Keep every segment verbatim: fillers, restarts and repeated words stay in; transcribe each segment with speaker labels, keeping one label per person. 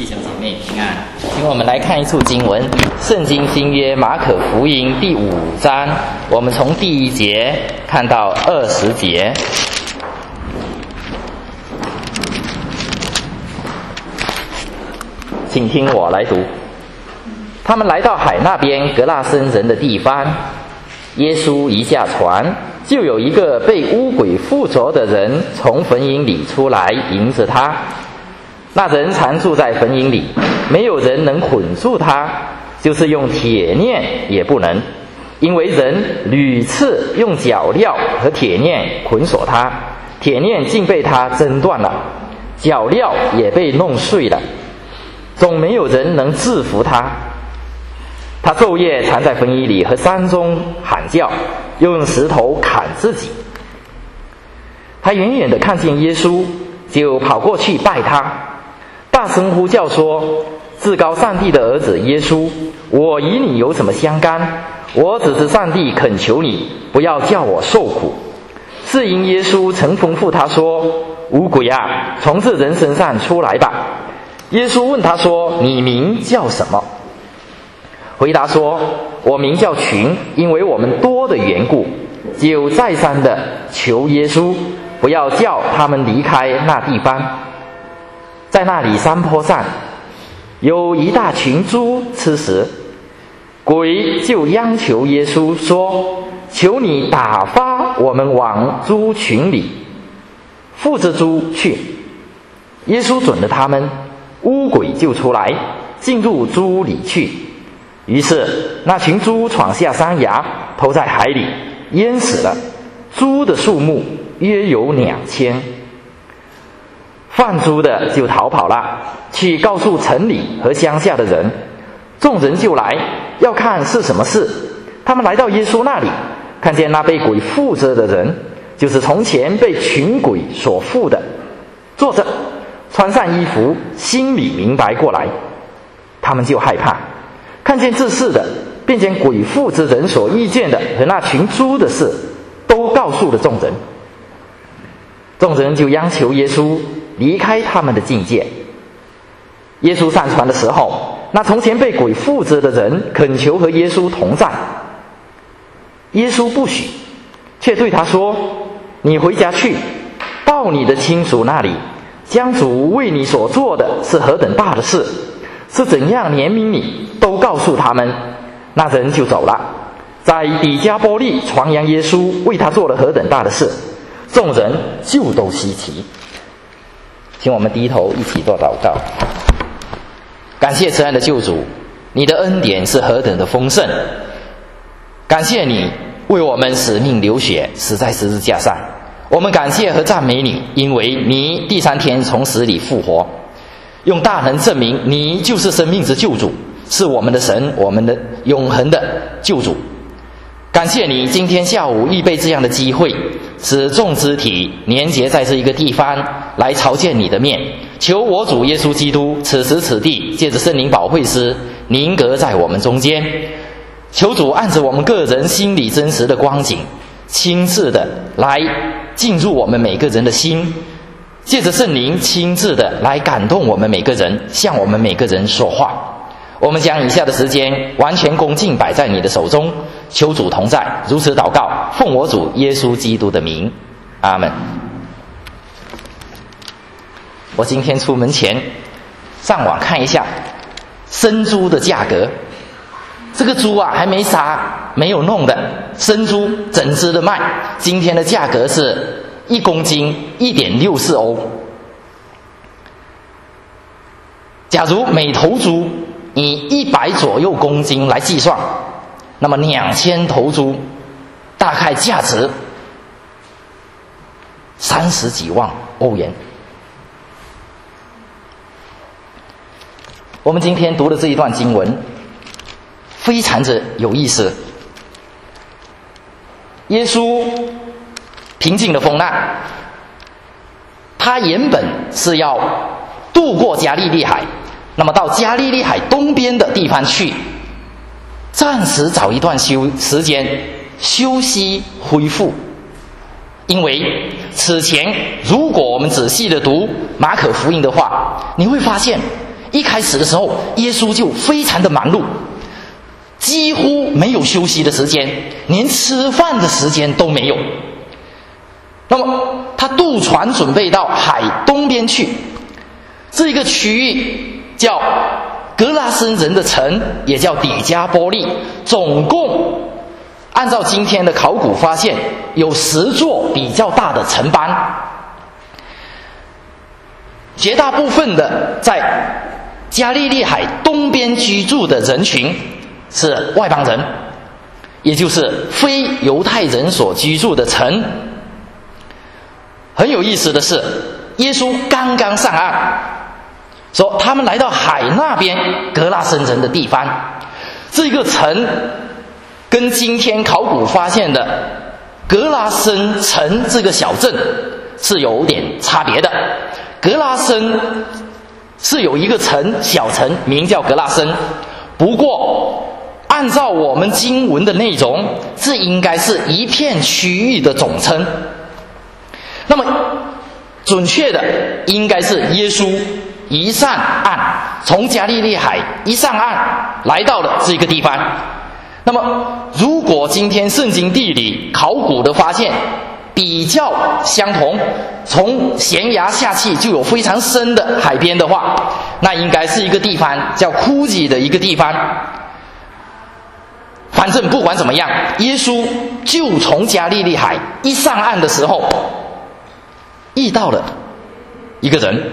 Speaker 1: 弟兄姐妹平安，请我们来看一处经文，圣经新约马可福音第五章，我们从第一节看到二十节。请听我来读。他们来到海那边格拉森人的地方，耶稣一下船，就有一个被污鬼附着的人从坟茔里出来迎着他。那人常住在坟茔里，没有人能捆住他，就是用铁链也不能，因为人屡次用脚镣和铁链捆锁他，铁链竟被他挣断了，脚镣也被弄碎了，总没有人能制服他。他昼夜藏在坟茔里和山中喊叫，又用石头砍自己。他远远地看见耶稣，就跑过去拜他，大声呼叫说：至高上帝的儿子耶稣，我与你有什么相干？我只是上帝恳求你，不要叫我受苦。是因耶稣曾吩咐他说：污鬼啊，从这人身上出来吧。耶稣问他说：你名叫什么？回答说：我名叫群，因为我们多的缘故。就再三的求耶稣不要叫他们离开那地方。在那里山坡上有一大群猪吃食，鬼就央求耶稣说：求你打发我们往猪群里，附着猪去。耶稣准了他们，污鬼就出来，进入猪里去。于是那群猪闯下山崖，投在海里，淹死了。猪的数目约有两千。放猪的就逃跑了，去告诉城里和乡下的人。众人就来，要看是什么事。他们来到耶稣那里，看见那被鬼附着的人，就是从前被群鬼所附的，坐着，穿上衣服，心里明白过来。他们就害怕，看见这事的，便将鬼附之人所遇见的和那群猪的事，都告诉了众人。众人就央求耶稣离开他们的境界。耶稣上船的时候，那从前被鬼附着的人恳求和耶稣同在。耶稣不许，却对他说：你回家去，到你的亲属那里，将主为你所做的是何等大的事，是怎样怜悯你，都告诉他们。那人就走了，在底加波利传扬耶稣为他做了何等大的事，众人就都稀奇。请我们低头一起做祷告。感谢慈爱的救主，你的恩典是何等的丰盛，感谢你为我们使命流血，死在十字架上。我们感谢和赞美你，因为你第三天从死里复活，用大能证明你就是生命之救主，是我们的神，我们的永恒的救主。感谢你今天下午预备这样的机会，使众肢体连结在这一个地方，来朝见你的面。求我主耶稣基督此时此地借着圣灵保惠师宁格在我们中间。求主按着我们个人心里真实的光景，亲自的来进入我们每个人的心，借着圣灵亲自的来感动我们每个人，向我们每个人说话。我们将以下的时间完全恭敬摆在你的手中，求主同在。如此祷告，奉我主耶稣基督的名，阿们。我今天出门前上网看一下生猪的价格，这个猪啊还没杀没有弄的生猪整只的卖，今天的价格是一公斤 一点六四欧。假如每头猪以一百左右公斤来计算，那么两千头猪大概价值三十几万欧元。我们今天读的这一段经文非常的有意思。耶稣平静了风浪，他原本是要渡过加利利海，那么到加利利海东边的地方去，暂时找一段休时间休息恢复。因为此前如果我们仔细的读马可福音的话，你会发现
Speaker 2: 一开始的时候，耶稣就非常的忙碌，几乎没有休息的时间，连吃饭的时间都没有。那么他渡船准备到海东边去，这一个区域叫格拉森人的城，也叫底加波利，总共按照今天的考古发现，有十座比较大的城邦，绝大部分的在加利利海东边居住的人群是外邦人，也就是非犹太人所居住的城。很有意思的是，耶稣刚刚上岸，说他们来到海那边格拉森人的地方，这个城跟今天考古发现的格拉森城这个小镇是有点差别的。格拉森是有一个城，小城名叫格拉森，不过按照我们经文的内容，这应该是一片区域的总称。那么准确的应该是耶稣一上岸，从加利利海一上岸来到了这个地方。那么如果今天圣经地理考古的发现比较相同，从悬崖下去就有非常深的海边的话，那应该是一个地方叫库吉的一个地方。反正不管怎么样，耶稣就从加利利海一上岸的时候遇到了一个人，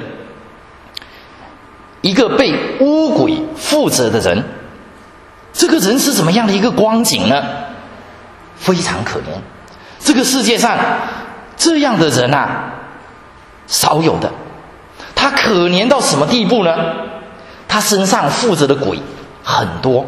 Speaker 2: 一个被污鬼附着的人。这个人是怎么样的一个光景呢？非常可怜。这个世界上这样的人啊少有的。他可怜到什么地步呢？他身上附着的鬼很多。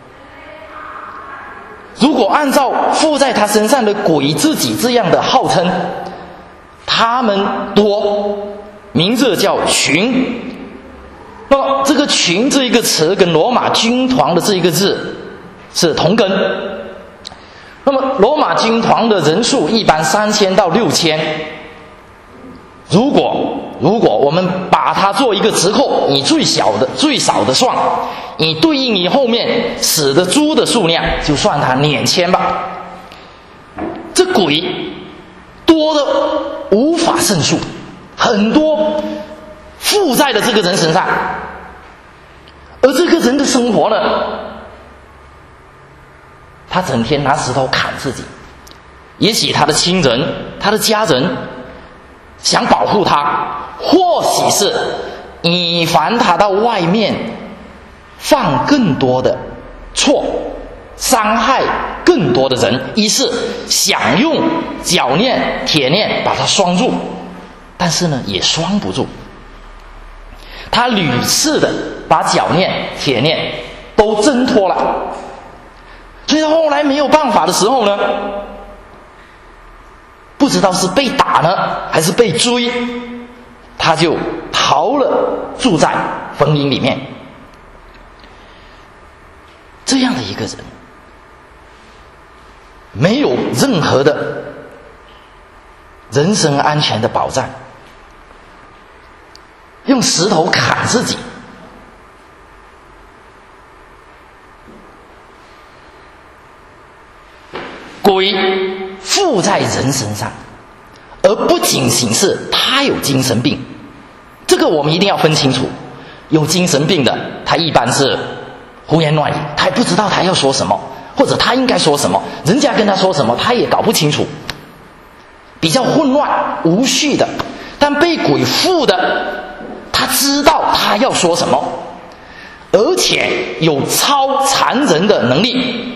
Speaker 2: 如果按照附在他身上的鬼自己这样的号称，他们多，名字叫群。那么这个群这一个词跟罗马军团的这一个字是同根。那么罗马军团的人数一般三千到六千。如果如果我们把它做一个折扣，你最小的最少的算，你对应你后面死的猪的数量，就算它两千吧。这鬼多的无法胜数，很多附在了这个人身上。而这个人的生活呢，他整天拿石头砍自己，也许他的亲人他的家人想保护他，或许是以防他到外面犯更多的错，伤害更多的人，于是想用铰链铁链把他拴住，但是呢也拴不住。他屡次的把铰链铁链都挣脱了，所以他后来没有办法的时候呢，不知道是被打呢还是被追，他就逃了，住在坟茔里面。这样的一个人没有任何的人身安全的保障，用石头砍自己，鬼附在人身上，而不仅仅是他有精神病，这个我们一定要分清楚。有精神病的，他一般是胡言乱语，他也不知道他要说什么，或者他应该说什么，人家跟他说什么他也搞不清楚，比较混乱无序的。但被鬼附的，他知道他要说什么，而且有超常人的能力，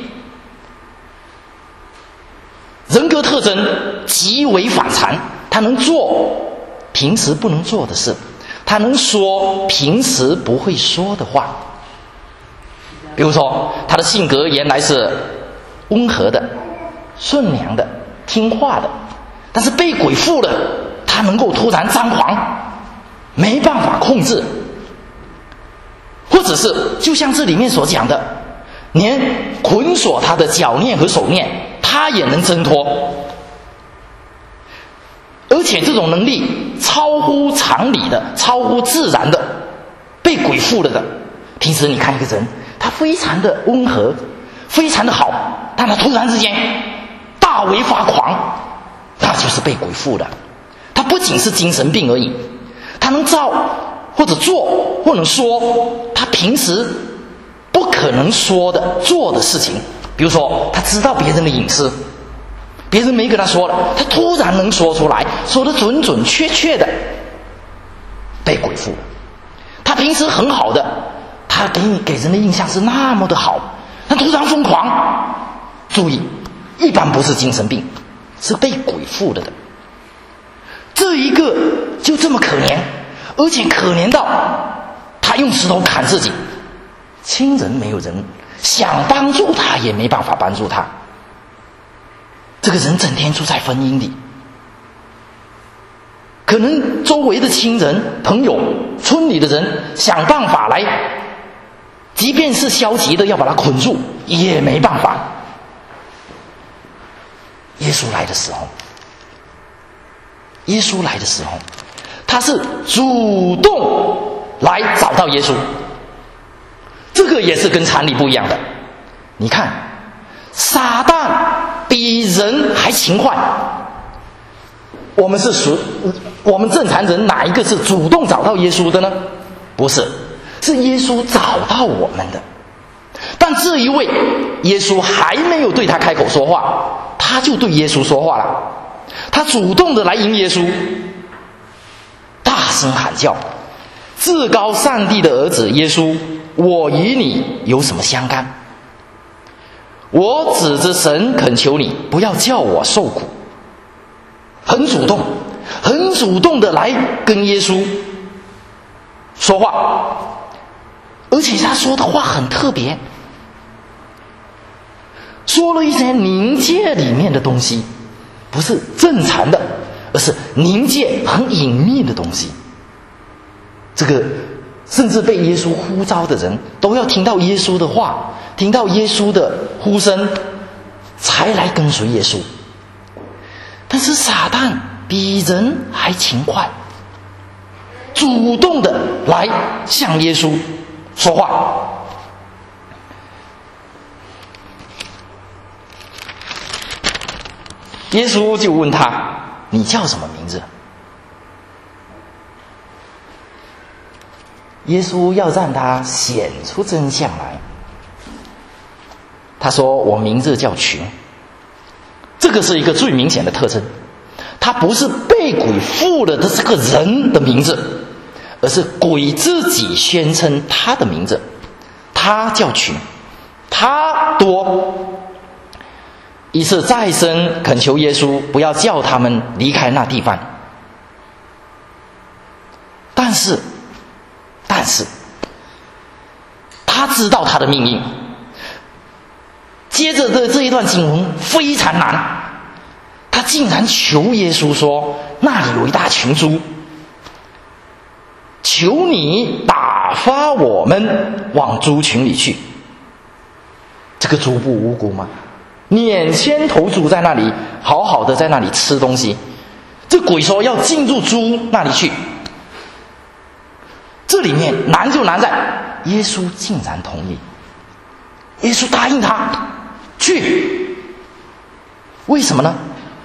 Speaker 2: 人格特征极为反常，他能做平时不能做的事，他能说平时不会说的话。比如说他的性格原来是温和的、顺良的、听话的，但是被鬼附了，他能够突然张狂，没办法控制。或者是就像这里面所讲的，连捆锁他的脚链和手链他也能挣脱，而且这种能力超乎常理的、超乎自然的， 被鬼附了的。平时你看一个人，他非常的温和，非常的好，但他突然之间大为发狂，那就是被鬼附的。他不仅是精神病而已，他能造或者做或能说他平时不可能说的做的事情。比如说他知道别人的隐私，别人没跟他说了，他突然能说出来，说得准准确确的，被鬼附了。他平时很好的，他给你给人的印象是那么的好，他突然疯狂。注意，一般不是精神病，是被鬼附了的。这一个就这么可怜，而且可怜到他用石头砍自己，亲人没有人，想帮助他也没办法帮助他。这个人整天住在婚姻里，可能周围的亲人朋友村里的人想办法来，即便是消极的要把他捆住也没办法。耶稣来的时候耶稣来的时候他是主动来找到耶稣，这个也是跟常理不一样的。你看撒旦比人还勤快，我们是属我们正常人哪一个是主动找到耶稣的呢？不是，是耶稣找到我们的。但这一位耶稣还没有对他开口说话，他就对耶稣说话了。他主动的来迎耶稣，大声喊叫：至高上帝的儿子耶稣，我与你有什么相干？我指着神恳求你，不要叫我受苦。很主动很主动的来跟耶稣说话，而且他说的话很特别，说了一些灵界里面的东西，不是正常的，而是灵界很隐秘的东西。这个甚至被耶稣呼召的人都要听到耶稣的话，听到耶稣的呼声才来跟随耶稣。但是撒旦比人还勤快，主动的来向耶稣说话。耶稣就问他：你叫什么名字？耶稣要让他显出真相来。他说：我名字叫群。这个是一个最明显的特征，他不是被鬼附了的这个人的名字，而是鬼自己宣称他的名字，他叫群，他多。于是再三恳求耶稣不要叫他们离开那地方。但是但是他知道他的命运。接着的这一段经文非常难，他竟然求耶稣说：那里有一大群猪，求你打发我们往猪群里去。这个猪不无辜吗？两千头猪在那里好好的在那里吃东西，这鬼说要进入猪那里去。这里面难就难在耶稣竟然同意，耶稣答应他去。为什么呢？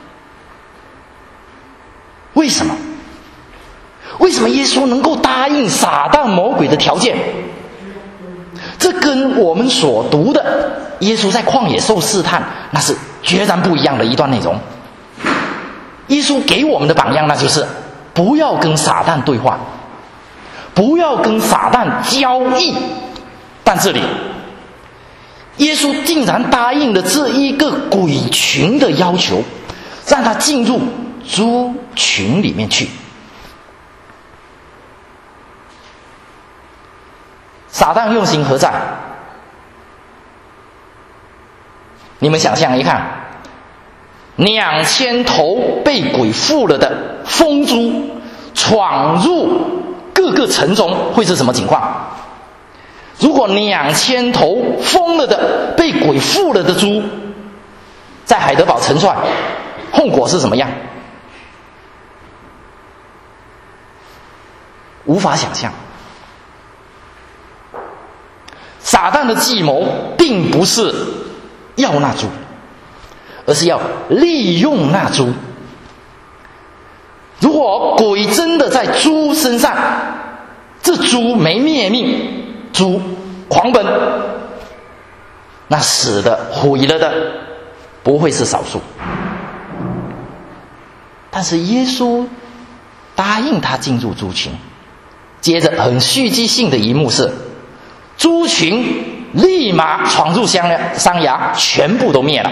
Speaker 2: 为什么？为什么耶稣能够答应撒旦魔鬼的条件？这跟我们所读的耶稣在旷野受试探那是截然不一样的一段内容。耶稣给我们的榜样那就是不要跟撒旦对话，不要跟撒旦交易。但这里耶稣竟然答应了这一个鬼群的要求，让他进入猪群里面去。撒旦用心何在？你们想象一看，两千头被鬼附了的疯猪闯入各个城中会是什么情况？如果两千头疯了的被鬼附了的猪在海德堡成串，后果是什么样？无法想象。 撒旦的计谋并不是要那猪，而是要利用那猪。如果鬼真的在猪身上，这猪没灭命，猪狂奔，那死的毁了的不会是少数。但是耶稣答应他进入猪群，接着很戏剧性的一幕是，猪群立马闯入山崖，全部都灭了。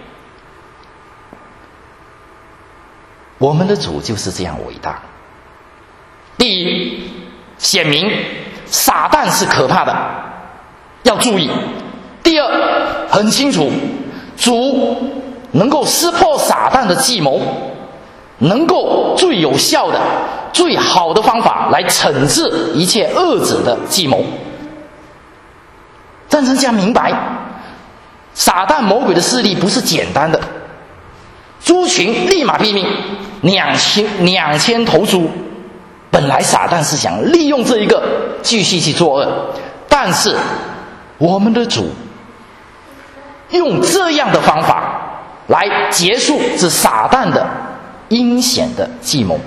Speaker 2: 我们的主就是这样伟大。第一，显明撒旦是可怕的，要注意。第二，很清楚，主能够识破撒旦的计谋，能够最有效的、最好的方法来惩治一切恶者的计谋。让人家明白，撒旦魔鬼的势力不是简单的。猪群立马毙命，两千两千头猪。本来撒旦是想利用这一个继续去作恶，但是我们的主用这样的方法来结束这撒旦的阴险的计谋。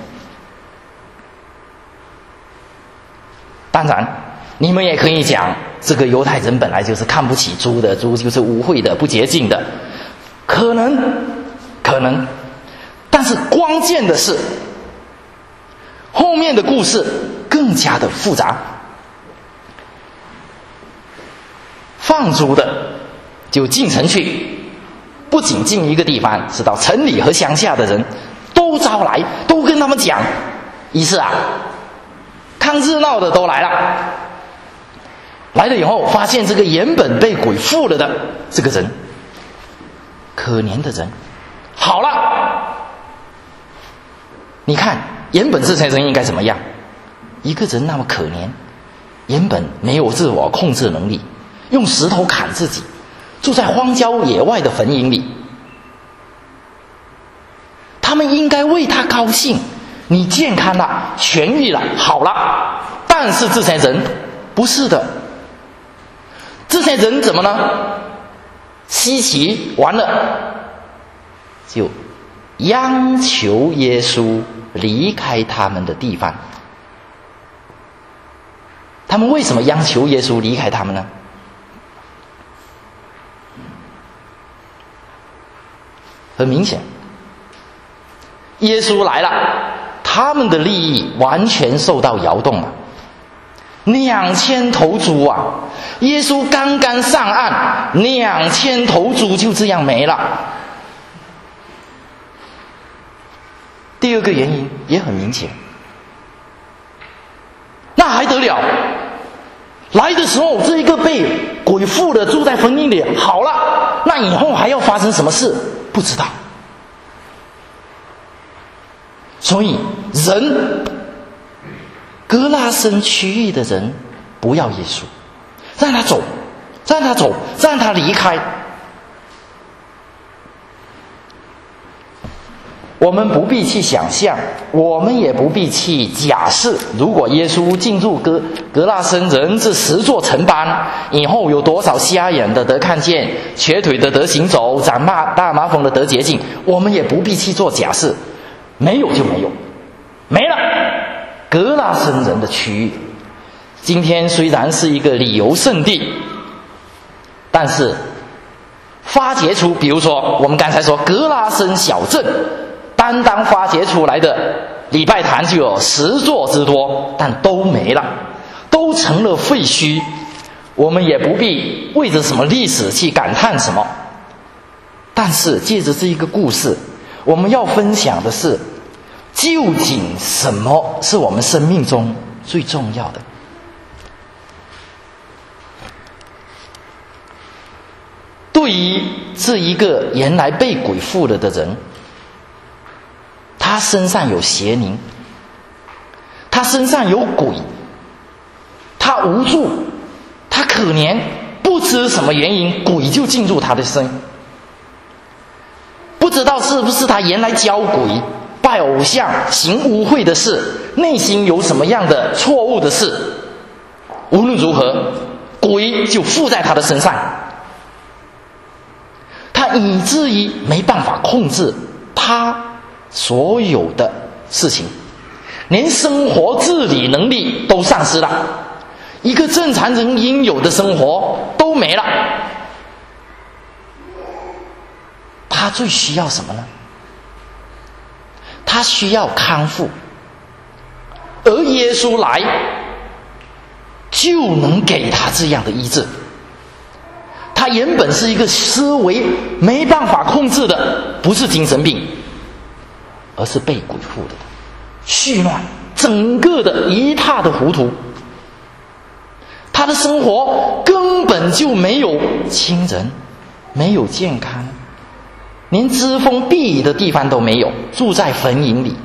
Speaker 2: 当然你们也可以讲，这个犹太人本来就是看不起猪的，猪就是污秽的、不洁净的，可能可能但是关键的是后面的故事更加的复杂。放猪的就进城去，不仅进一个地方，是到城里和乡下的人都招来，都跟他们讲。于是啊，看热闹的都来了。来了以后，发现这个原本被鬼附了的这个人，可怜的人，好了，你看原本这些人应该怎么样？一个人那么可怜，原本没有自我控制能力，用石头砍自己，住在荒郊野外的坟茔里。他们应该为他高兴，你健康了，痊愈了，好了。但是这些人不是的，这些人怎么呢？稀奇完了，就央求耶稣离开他们的地方。他们为什么央求耶稣离开他们呢？很明显，耶稣来了，他们的利益完全受到摇动了。两千头猪啊，耶稣刚刚上岸，两千头猪就这样没了。第二个原因也很明显，那还得了？来的时候这一个被鬼附的住在坟茔里，好了，那以后还要发生什么事不知道。所以人格拉森区域的人不要耶稣，让他走，让他走，让他离开。我们不必去想象，我们也不必去假设，如果耶稣进入格格拉森人这十座城邦以后，有多少瞎眼的得看见，瘸腿的得行走，长麻大麻风的得洁净，我们也不必去做假设。没有就没有，没了。格拉森人的区域今天虽然是一个旅游胜地，但是发掘出，比如说我们刚才说格拉森小镇，单单发掘出来的礼拜堂就有十座之多，但都没了，都成了废墟。我们也不必为着什么历史去感叹什么，但是借着这一个故事，我们要分享的是，究竟什么是我们生命中最重要的？对于这一个原来被鬼附了的人，他身上有邪灵，他身上有鬼，他无助，他可怜，不知什么原因，鬼就进入他的身。不知道是不是他原来教鬼、拜偶像、行污秽的事，内心有什么样的错误的事。无论如何，鬼鬼就附在他的身上，他以至于没办法控制他所有的事情，连生活自理能力都丧失了，一个正常人应有的生活都没了。他最需要什么呢？他需要康复，而耶稣来就能给他这样的医治。他原本是一个思维没办法控制的，不是精神病，而是被鬼附的，絮乱，整个的一塌的糊涂。他的生活根本就没有亲人，没有健康，连遮风避雨的地方都没有，住在坟茔里。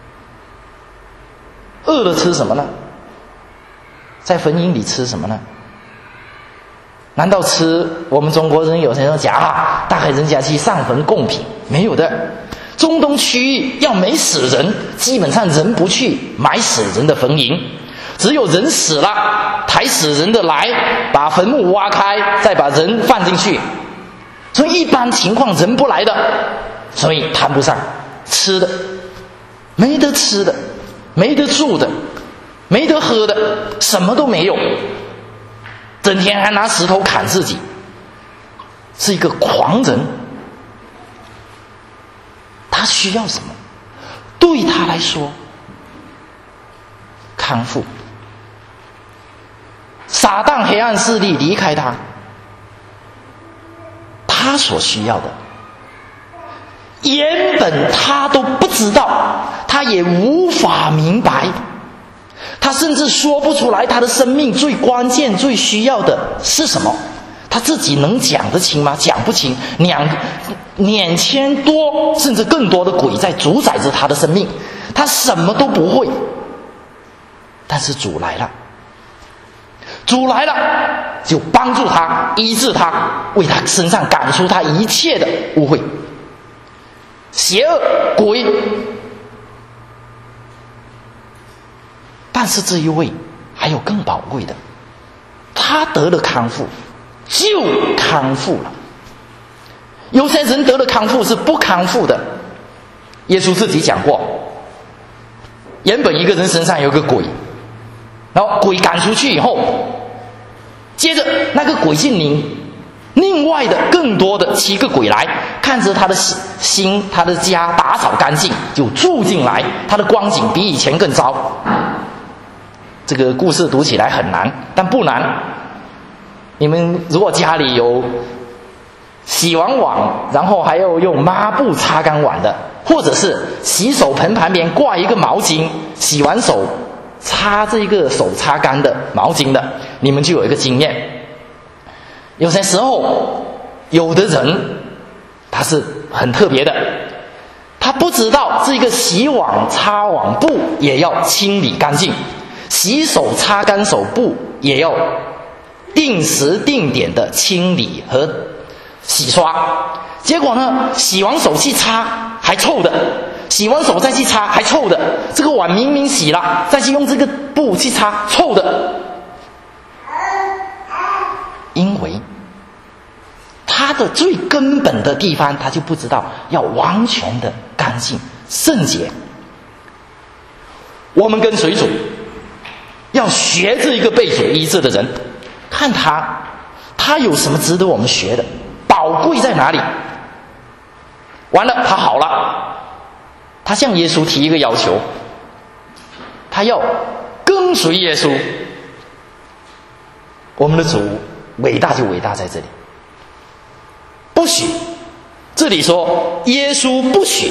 Speaker 2: 饿了吃什么呢？在坟茔里吃什么呢？难道吃我们中国人有些人讲啊，大概人家去上坟供品？没有的。中东区域要没死人，基本上人不去埋死人的坟茔，只有人死了，抬死人的来，把坟墓挖开，再把人放进去。所以一般情况人不来的，所以谈不上吃的，没得吃的，没得住的，没得喝的，什么都没有，整天还拿石头砍自己，是一个狂人。他需要什么？对他来说，康复。撒旦黑暗势力离开他，他所需要的，原本他都不知道，他也无法明白，他甚至说不出来他的生命最关键最需要的是什么。他自己能讲得清吗？讲不清。两两千多甚至更多的鬼在主宰着他的生命，他什么都不会。但是主来了，主来了就帮助他，医治他，为他身上赶出他一切的污秽、邪恶、鬼。但是这一位还有更宝贵的，他得了康复，就康复了。有些人得了康复是不康复的。耶稣自己讲过，原本一个人身上有个鬼，然后鬼赶出去以后，接着那个鬼去领另外的更多的七个鬼来，看着他的心他的家打扫干净，就住进来，他的光景比以前更糟。这个故事读起来很难，但不难。你们如果家里有洗完碗然后还要用抹布擦干碗的，或者是洗手盆旁边挂一个毛巾，洗完手擦这个手擦干的毛巾的，你们就有一个经验。有些时候有的人他是很特别的，他不知道这个洗碗擦碗布也要清理干净，洗手擦干手布也要定时定点的清理和洗刷。结果呢，洗完手去擦还臭的，洗完手再去擦还臭的，这个碗明明洗了，再去用这个布去擦，臭的。因为他的最根本的地方他就不知道要完全的干净圣洁。我们跟随主，要学这一个被主医治的人，看他他有什么值得我们学的，宝贵在哪里。完了他好了，他向耶稣提一个要求，他要跟随耶稣。我们的主伟大就伟大在这里，不许，这里说耶稣不许。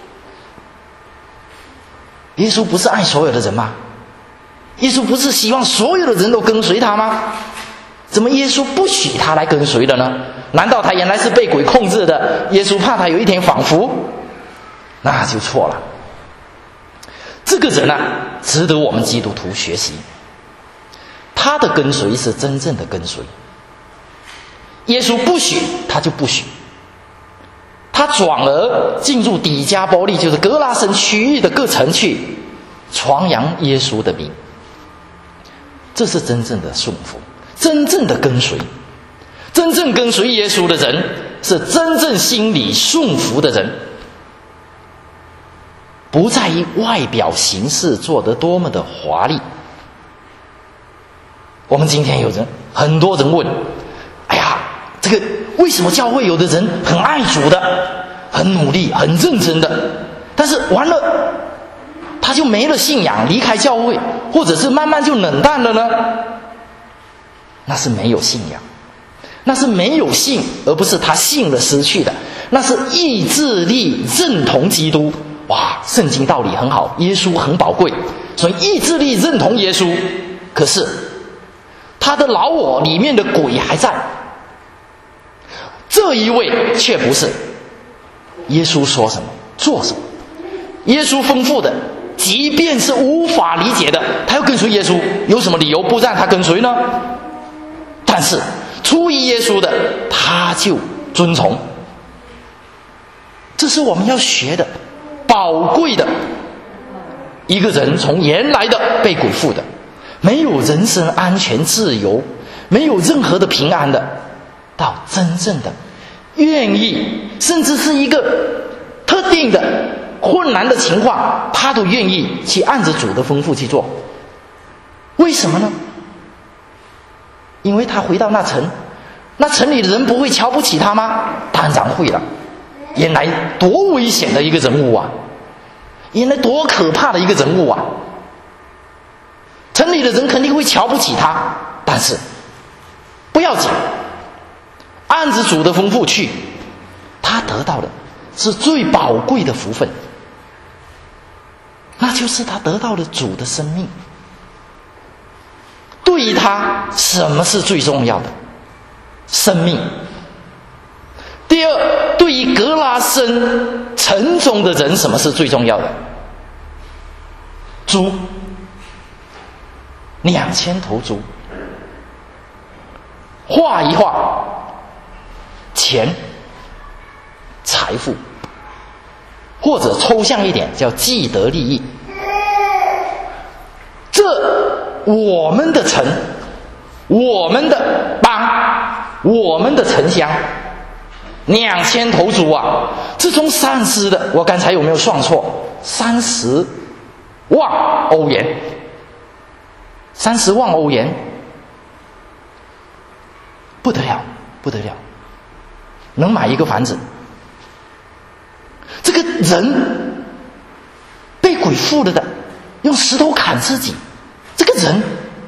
Speaker 2: 耶稣不是爱所有的人吗？耶稣不是希望所有的人都跟随他吗？怎么耶稣不许他来跟随的呢？难道他原来是被鬼控制的？耶稣怕他有一天仿佛？那就错了。这个人啊，值得我们基督徒学习。他的跟随是真正的跟随。耶稣不许，他就不许。他转而进入底加波利，就是格拉森区域的各城去传扬耶稣的名。这是真正的顺服， 真正的跟随。真正跟随耶稣的人，是真正心里顺服的人，不在于外表形式做得多么的华丽。我们今天有人，很多人问，哎呀，这个为什么教会有的人很爱主的，很努力，很认真的，但是完了他就没了信仰，离开教会，或者是慢慢就冷淡了呢？那是没有信仰，那是没有信，而不是他信了失去的，那是意志力认同基督。哇，圣经道理很好，耶稣很宝贵，所以意志力认同耶稣，可是他的老我里面的鬼还在。这一位却不是。耶稣说什么做什么，耶稣丰富的，即便是无法理解的，他要跟随耶稣，有什么理由不让他跟随呢？但是出于耶稣的，他就遵从。这是我们要学的宝贵的。一个人从原来的被鬼附的，没有人身安全自由，没有任何的平安的，到真正的愿意，甚至是一个特定的困难的情况，他都愿意去按着主的吩咐去做。为什么呢？因为他回到那城，那城里的人不会瞧不起他吗？当然会了。原来多危险的一个人物啊，原来多可怕的一个人物啊，城里的人肯定会瞧不起他，但是不要紧，按着主的吩咐去，他得到的是最宝贵的福分，那就是他得到了主的生命。对于他，什么是最重要的？生命。第二，对于格拉森城中的人，什么是最重要的？猪，两千头猪。画一画，钱、财富，或者抽象一点叫既得利益。这我们的城，我们的邦，我们的城乡，两千头猪啊！这种丧失的，我刚才有没有算错？三十万欧元，三十万欧元，不得了，不得了，能买一个房子。这个人被鬼附了的，用石头砍自己，这个人。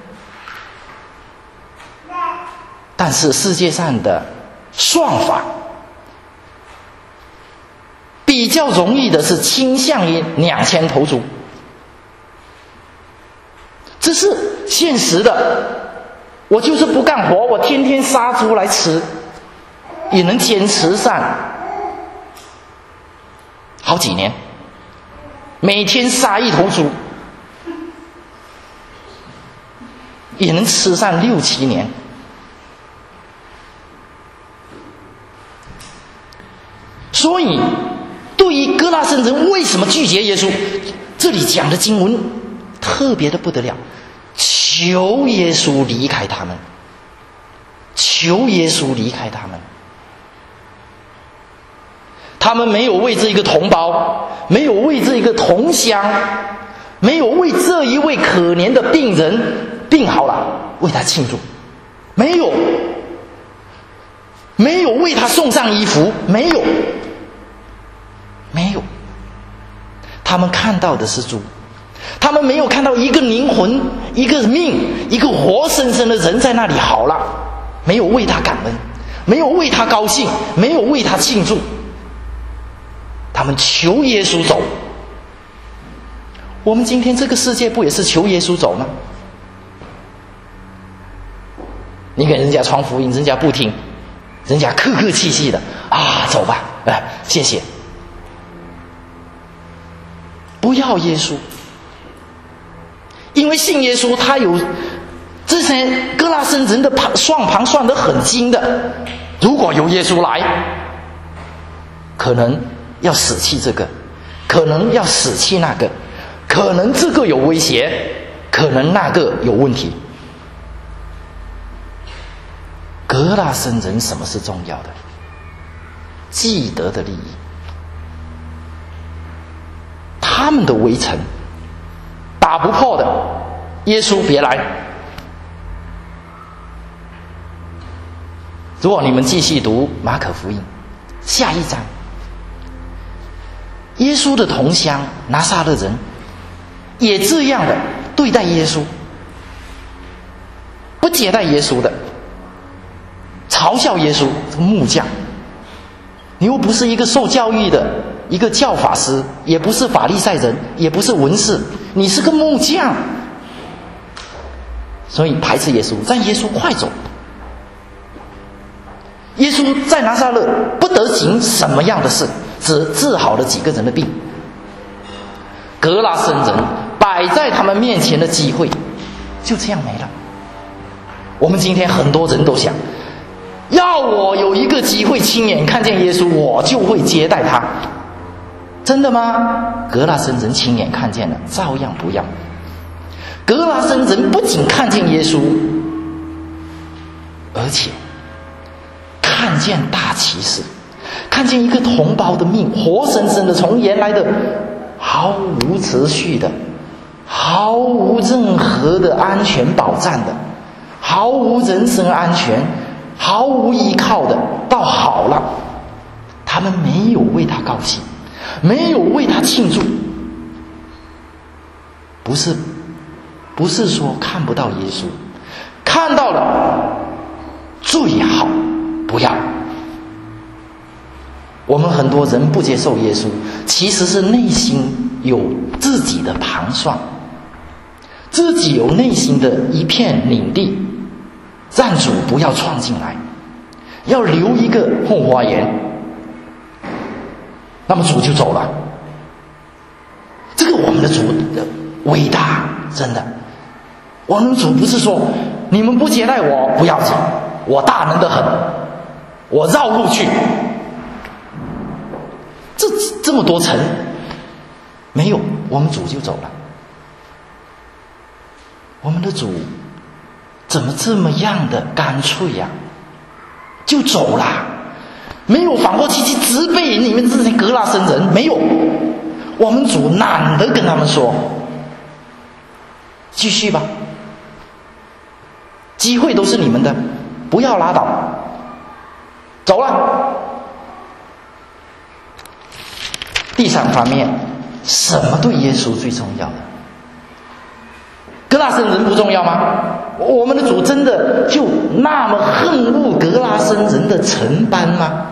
Speaker 2: 但是世界上的算法比较容易的是倾向于两千头猪，这是现实的。我就是不干活，我天天杀猪来吃，也能坚持上好几年，每天杀一头猪，也能吃上六七年。所以对于哥拉森人为什么拒绝耶稣，这里讲的经文特别的不得了，求耶稣离开他们，求耶稣离开他们。他们没有为这一个同胞，没有为这一个同乡，没有为这一位可怜的病人病好了为他庆祝，没有没有为他送上衣服，没有没有，他们看到的是猪，他们没有看到一个灵魂，一个命，一个活生生的人在那里好了，没有为他感恩，没有为他高兴，没有为他庆祝，他们求耶稣走。我们今天这个世界不也是求耶稣走吗？你给人家传福音，人家不听，人家客客气气的啊，走吧，哎，谢谢。不要耶稣，因为信耶稣，他有之前哥拉森人的算盘算得很精的。如果有耶稣来，可能要舍弃这个，可能要舍弃那个，可能这个有威胁，可能那个有问题。 格拉森人什么是重要的？既得的利益。他们的围城打不破的，耶稣别来。如果你们继续读马可福音下一章，耶稣的同乡拿撒勒人也这样的对待耶稣，不接待耶稣的，嘲笑耶稣这个木匠，你又不是一个受教育的一个教法师，也不是法利赛人，也不是文士，你是个木匠，所以排斥耶稣，让耶稣快走。耶稣在拿撒勒不得行什么样的事，只治好了几个人的病。格拉森人摆在他们面前的机会就这样没了。我们今天很多人都想，要我有一个机会亲眼看见耶稣，我就会接待他。真的吗？格拉森人亲眼看见了，照样不要。格拉森人不仅看见耶稣，而且看见大奇事，看见一个同胞的命活生生的从原来的毫无持续的、毫无任何的安全保障的、毫无人身安全、毫无依靠的，到好了，他们没有为他高兴，没有为他庆祝。不是不是说看不到耶稣，看到了最好不要。我们很多人不接受耶稣，其实是内心有自己的盘算，自己有内心的一片领地，让主不要闯进来，要留一个后花园，那么主就走了。这个我们的主的伟大，真的，我们主不是说你们不接待我不要紧，我大能得很，我绕路去，这这么多层没有，我们主就走了。我们的主怎么这么样的干脆呀、啊？就走了，没有反过去去责备你们这些格拉森人，没有。我们主懒得跟他们说，继续吧，机会都是你们的，不要拉倒，走了。第三方面，什么对耶稣最重要的？格拉森人不重要吗？我们的主真的就那么恨恶格拉森人的城邦吗？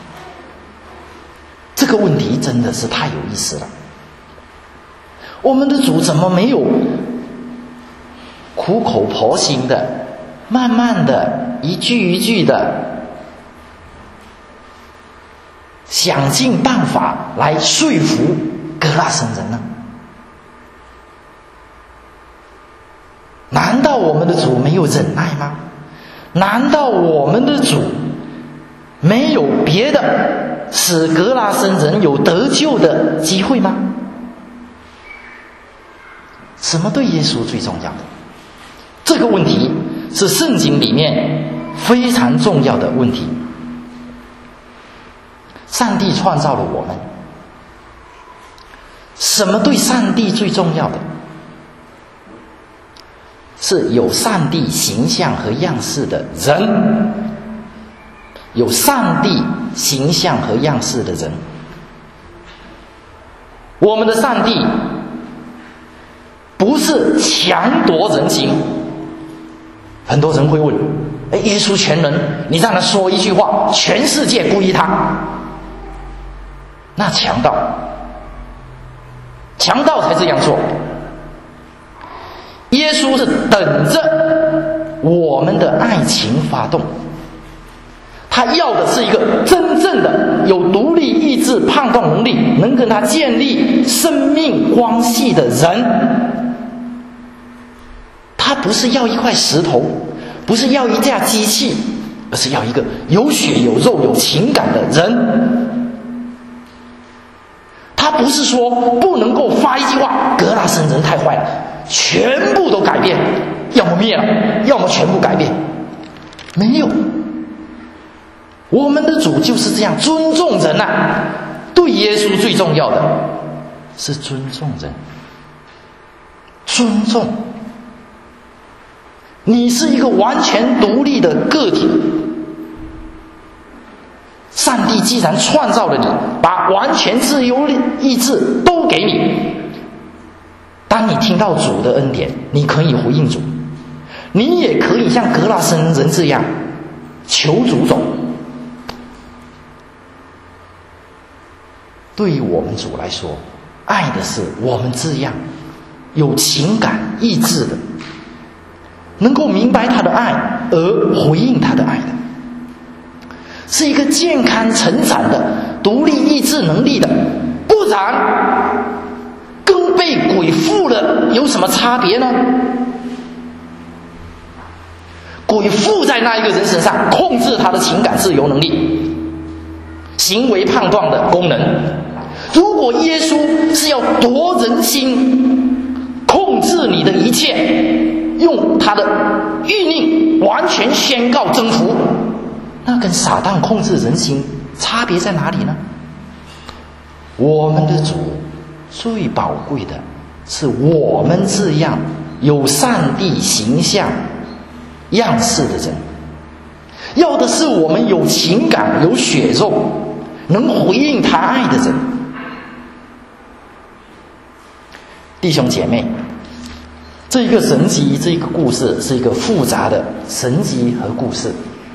Speaker 2: 这个问题真的是太有意思了。我们的主怎么没有苦口婆心的、慢慢的、一句一句的想尽办法来说服格拉森人呢？难道我们的主没有忍耐吗？难道我们的主没有别的使格拉森人有得救的机会吗？什么对耶稣最重要的？这个问题是圣经里面非常重要的问题。上帝创造了我们，什么对上帝最重要的？是有上帝形象和样式的人，有上帝形象和样式的人。我们的上帝不是强夺人心。很多人会问，哎，耶稣全能，你让他说一句话，全世界归他，那强盗，强盗才这样做。耶稣是等着我们的爱情发动，他要的是一个真正的有独立意志判断能力，能跟他建立生命关系的人。他不是要一块石头，不是要一架机器，而是要一个有血有肉有情感的人。他不是说不能够发一句话，格拉森人太坏了，全部都改变，要么灭了，要么全部改变。没有， 我们的主就是这样尊重人啊。对耶稣最重要的是尊重人，尊重。你是一个完全独立的个体，上帝既然创造了你，把完全自由意志都给你，当你听到主的恩典，你可以回应主，你也可以像格拉森人这样求主走。对于我们主来说，爱的是我们这样有情感意志的，能够明白他的爱而回应他的爱的，是一个健康成长的独立意志能力的。不然跟被鬼附了有什么差别呢？鬼附在那一个人身上，控制他的情感自由能力、行为判断的功能。如果耶稣是要夺人心，控制你的一切，用他的谕令完全宣告征服，那跟撒旦控制人心差别在哪里呢？我们的主最宝贵的是我们这样有上帝形象样式的人，要的是我们有情感有血肉能回应他爱的人。弟兄姐妹，这一个神迹，这一个故事是一个复杂的神迹和故事，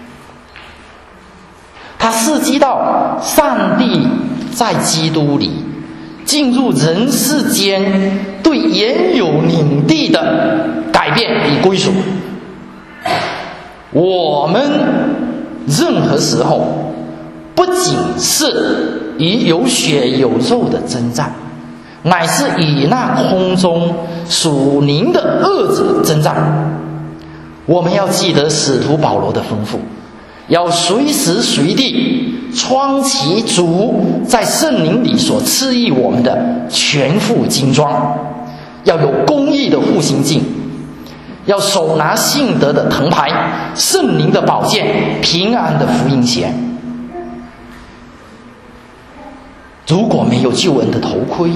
Speaker 2: 它涉及到上帝在基督里进入人世间对原有领地的改变与归属。我们任何时候不仅是与有血有肉的征战，乃是与那空中属灵的恶者征战。我们要记得使徒保罗的吩咐，要随时随地穿起主在圣灵里所赐予我们的全副军装，要有公义的护心镜，要手拿信德的藤牌，圣灵的宝剑，平安的福音弦。如果没有救恩的头盔，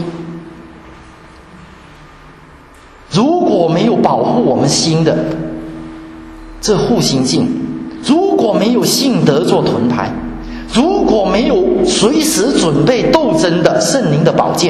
Speaker 2: 如果没有保护我们心的这护心镜，如果没有信德做盾牌，如果没有随时准备斗争的圣灵的宝剑，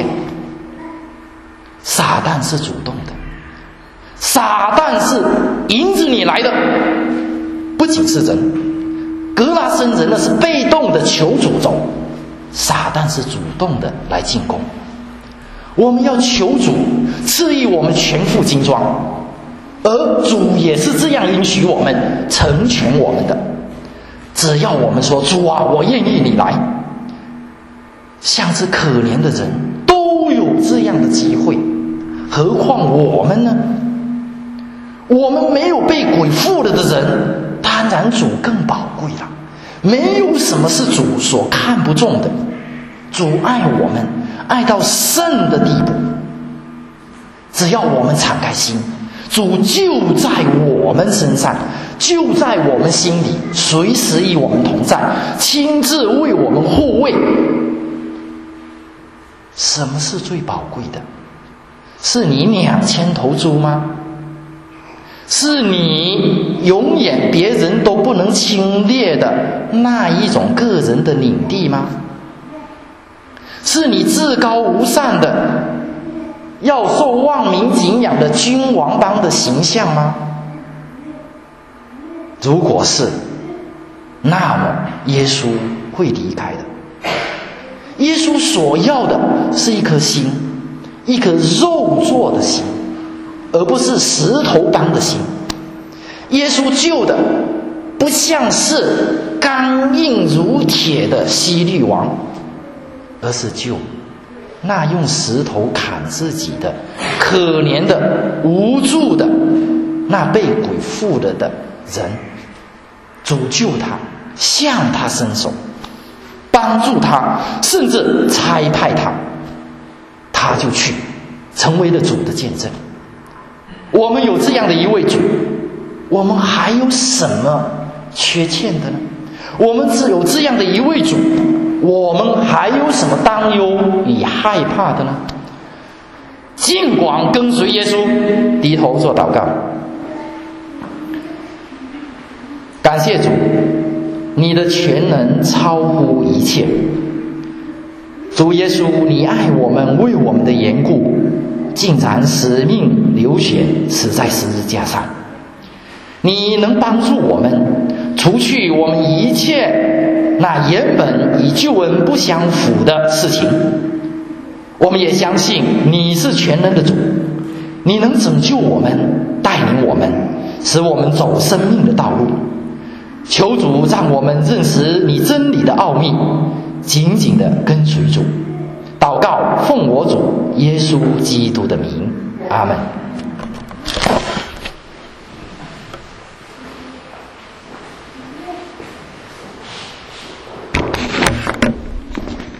Speaker 2: 撒旦是主动的，撒旦是迎着你来的。不仅是人，格拉森人呢是被动的求主走，撒旦是主动的来进攻。我们要求主赐予我们全副军装，而主也是这样允许我们成全我们的。只要我们说主啊，我愿意你来，像这可怜的人都有这样的机会，何况我们呢？我们没有被鬼附了的人，当然主更宝贵了。没有什么是主所看不重的，主爱我们爱到圣的地步，只要我们敞开心，主就在我们身上，就在我们心里，随时与我们同在，亲自为我们护卫。什么是最宝贵的？是你两千头猪吗？是你永远别人都不能侵略的那一种个人的领地吗？是你至高无上的要受万民敬仰的君王般的形象吗？如果是，那么耶稣会离开的。耶稣所要的是一颗心，一颗肉做的心，而不是石头般的心。耶稣救的不像是刚硬如铁的希律王，而是救那用石头砍自己的可怜的无助的那被鬼附了的人。主救他，向他伸手，帮助他，甚至差派他，他就去成为了主的见证。我们有这样的一位主，我们还有什么缺欠的呢？ 我们只有这样的一位主，我们还有什么担忧与害怕的呢？尽管跟随耶稣，低头做祷告。感谢主，你的全能超乎一切。主耶稣，你爱我们，为我们的缘故，竟然舍命流血，死在十字架上。你能帮助我们除去我们一切那原本与救恩不相符的事情。我们也相信你是全能的主，你能拯救我们，带领我们，使我们走生命的道路。求主让我们认识你真理的奥秘，紧紧地跟随主。祷告奉我主耶稣基督的名，阿们。